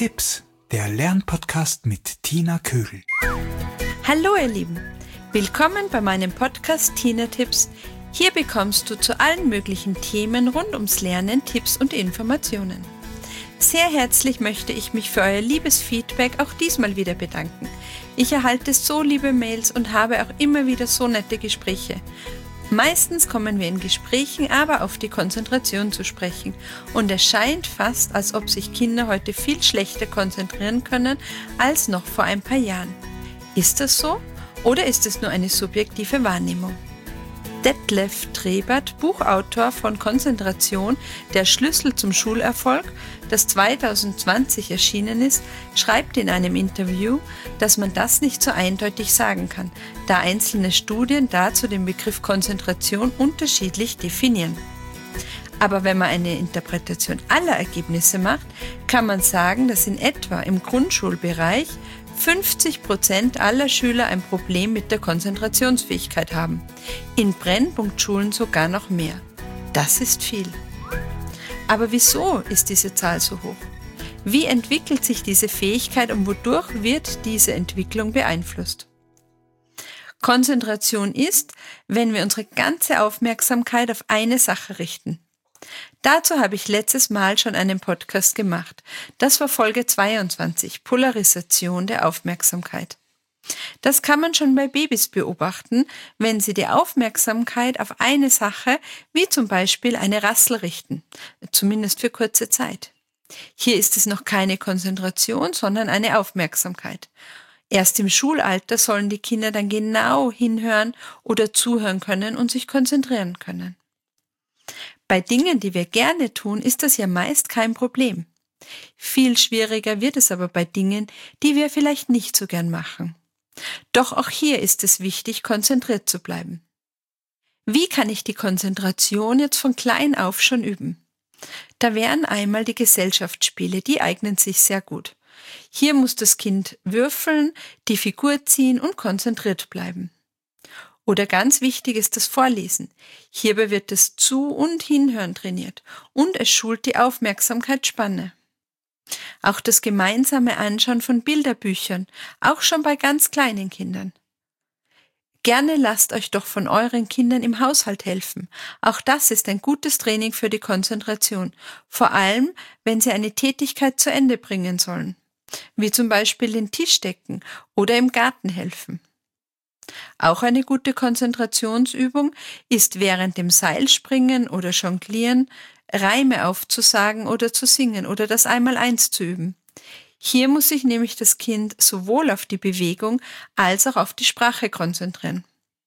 Tipps, der Lernpodcast mit Tina Kögel. Hallo ihr Lieben, willkommen bei meinem Podcast Tina Tipps. Hier bekommst du zu allen möglichen Themen rund ums Lernen Tipps und Informationen. Sehr herzlich möchte ich mich für euer liebes Feedback auch diesmal wieder bedanken. Ich erhalte so liebe Mails und habe auch immer wieder so nette Gespräche. Meistens kommen wir in Gesprächen aber auf die Konzentration zu sprechen und es scheint fast, als ob sich Kinder heute viel schlechter konzentrieren können als noch vor ein paar Jahren. Ist das so oder ist es nur eine subjektive Wahrnehmung? Detlef Trebert, Buchautor von Konzentration, der Schlüssel zum Schulerfolg, das 2020 erschienen ist, schreibt in einem Interview, dass man das nicht so eindeutig sagen kann, da einzelne Studien dazu den Begriff Konzentration unterschiedlich definieren. Aber wenn man eine Interpretation aller Ergebnisse macht, kann man sagen, dass in etwa im Grundschulbereich 50% aller Schüler ein Problem mit der Konzentrationsfähigkeit haben. In Brennpunktschulen sogar noch mehr. Das ist viel. Aber wieso ist diese Zahl so hoch? Wie entwickelt sich diese Fähigkeit und wodurch wird diese Entwicklung beeinflusst? Konzentration ist, wenn wir unsere ganze Aufmerksamkeit auf eine Sache richten. Dazu habe ich letztes Mal schon einen Podcast gemacht. Das war Folge 22, Polarisation der Aufmerksamkeit. Das kann man schon bei Babys beobachten, wenn sie die Aufmerksamkeit auf eine Sache, wie zum Beispiel eine Rassel richten, zumindest für kurze Zeit. Hier ist es noch keine Konzentration, sondern eine Aufmerksamkeit. Erst im Schulalter sollen die Kinder dann genau hinhören oder zuhören können und sich konzentrieren können. Bei Dingen, die wir gerne tun, ist das ja meist kein Problem. Viel schwieriger wird es aber bei Dingen, die wir vielleicht nicht so gern machen. Doch auch hier ist es wichtig, konzentriert zu bleiben. Wie kann ich die Konzentration jetzt von klein auf schon üben? Da wären einmal die Gesellschaftsspiele, die eignen sich sehr gut. Hier muss das Kind würfeln, die Figur ziehen und konzentriert bleiben. Oder ganz wichtig ist das Vorlesen. Hierbei wird das Zu- und Hinhören trainiert und es schult die Aufmerksamkeitsspanne. Auch das gemeinsame Anschauen von Bilderbüchern, auch schon bei ganz kleinen Kindern. Gerne lasst euch doch von euren Kindern im Haushalt helfen. Auch das ist ein gutes Training für die Konzentration, vor allem, wenn sie eine Tätigkeit zu Ende bringen sollen, wie zum Beispiel den Tisch decken oder im Garten helfen. Auch eine gute Konzentrationsübung ist während dem Seilspringen oder Jonglieren Reime aufzusagen oder zu singen oder das Einmaleins zu üben. Hier muss sich nämlich das Kind sowohl auf die Bewegung als auch auf die Sprache konzentrieren.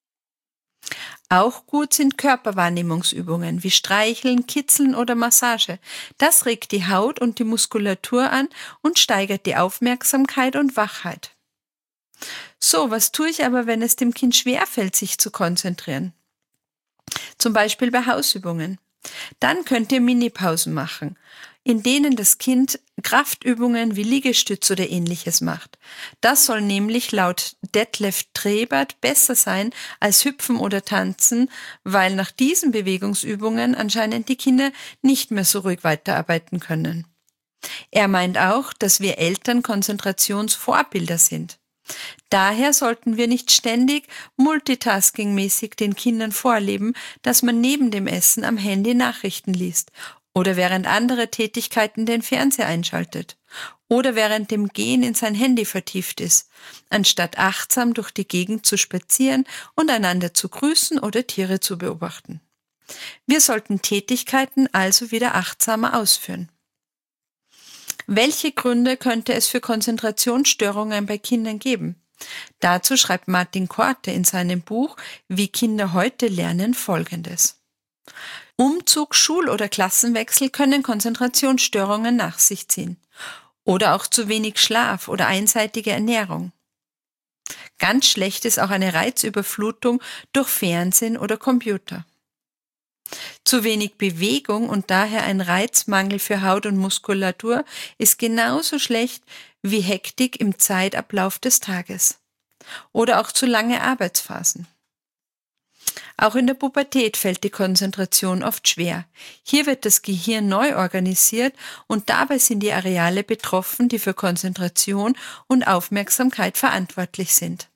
Auch gut sind Körperwahrnehmungsübungen wie Streicheln, Kitzeln oder Massage. Das regt die Haut und die Muskulatur an und steigert die Aufmerksamkeit und Wachheit. So, was tue ich aber, wenn es dem Kind schwerfällt, sich zu konzentrieren? Zum Beispiel bei Hausübungen. Dann könnt ihr Minipausen machen, in denen das Kind Kraftübungen wie Liegestütz oder Ähnliches macht. Das soll nämlich laut Detlef Trebert besser sein als Hüpfen oder Tanzen, weil nach diesen Bewegungsübungen anscheinend die Kinder nicht mehr so ruhig weiterarbeiten können. Er meint auch, dass wir Eltern Konzentrationsvorbilder sind. Daher sollten wir nicht ständig multitaskingmäßig den Kindern vorleben, dass man neben dem Essen am Handy Nachrichten liest oder während andere Tätigkeiten den Fernseher einschaltet oder während dem Gehen in sein Handy vertieft ist, anstatt achtsam durch die Gegend zu spazieren und einander zu grüßen oder Tiere zu beobachten. Wir sollten Tätigkeiten also wieder achtsamer ausführen. Welche Gründe könnte es für Konzentrationsstörungen bei Kindern geben? Dazu schreibt Martin Korte in seinem Buch Wie Kinder heute lernen Folgendes. Umzug, Schul- oder Klassenwechsel können Konzentrationsstörungen nach sich ziehen. Oder auch zu wenig Schlaf oder einseitige Ernährung. Ganz schlecht ist auch eine Reizüberflutung durch Fernsehen oder Computer. Zu wenig Bewegung und daher ein Reizmangel für Haut und Muskulatur ist genauso schlecht wie Hektik im Zeitablauf des Tages. Oder auch zu lange Arbeitsphasen. Auch in der Pubertät fällt die Konzentration oft schwer. Hier wird das Gehirn neu organisiert und dabei sind die Areale betroffen, die für Konzentration und Aufmerksamkeit verantwortlich sind.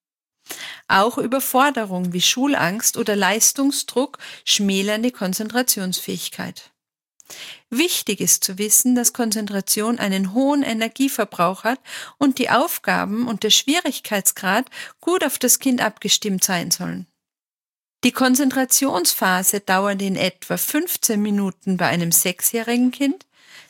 Auch Überforderung wie Schulangst oder Leistungsdruck schmälern die Konzentrationsfähigkeit. Wichtig ist zu wissen, dass Konzentration einen hohen Energieverbrauch hat und die Aufgaben und der Schwierigkeitsgrad gut auf das Kind abgestimmt sein sollen. Die Konzentrationsphase dauert in etwa 15 Minuten bei einem 6-jährigen Kind,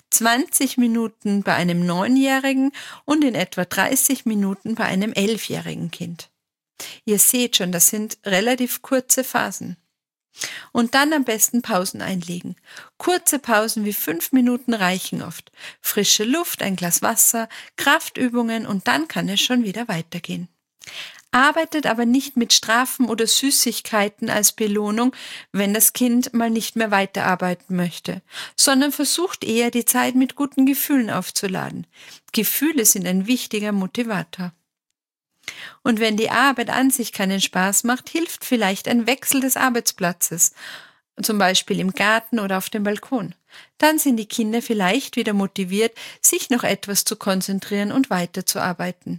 20 Minuten bei einem 9-jährigen und in etwa 30 Minuten bei einem 11-jährigen Kind. Ihr seht schon, das sind relativ kurze Phasen. Und dann am besten Pausen einlegen. Kurze Pausen wie 5 Minuten reichen oft. Frische Luft, ein Glas Wasser, Kraftübungen und dann kann es schon wieder weitergehen. Arbeitet aber nicht mit Strafen oder Süßigkeiten als Belohnung, wenn das Kind mal nicht mehr weiterarbeiten möchte, sondern versucht eher, die Zeit mit guten Gefühlen aufzuladen. Gefühle sind ein wichtiger Motivator. Und wenn die Arbeit an sich keinen Spaß macht, hilft vielleicht ein Wechsel des Arbeitsplatzes, zum Beispiel im Garten oder auf dem Balkon. Dann sind die Kinder vielleicht wieder motiviert, sich noch etwas zu konzentrieren und weiterzuarbeiten.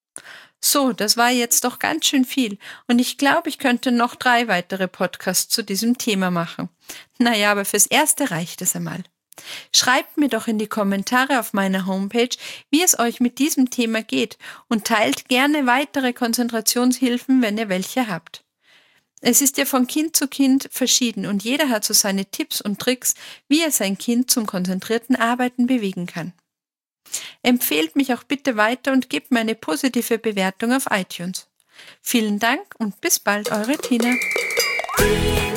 So, das war jetzt doch ganz schön viel und ich glaube, ich könnte noch 3 weitere Podcasts zu diesem Thema machen. Naja, aber fürs Erste reicht es einmal. Schreibt mir doch in die Kommentare auf meiner Homepage, wie es euch mit diesem Thema geht und teilt gerne weitere Konzentrationshilfen, wenn ihr welche habt. Es ist ja von Kind zu Kind verschieden und jeder hat so seine Tipps und Tricks, wie er sein Kind zum konzentrierten Arbeiten bewegen kann. Empfehlt mich auch bitte weiter und gebt mir eine positive Bewertung auf iTunes. Vielen Dank und bis bald, eure Tina.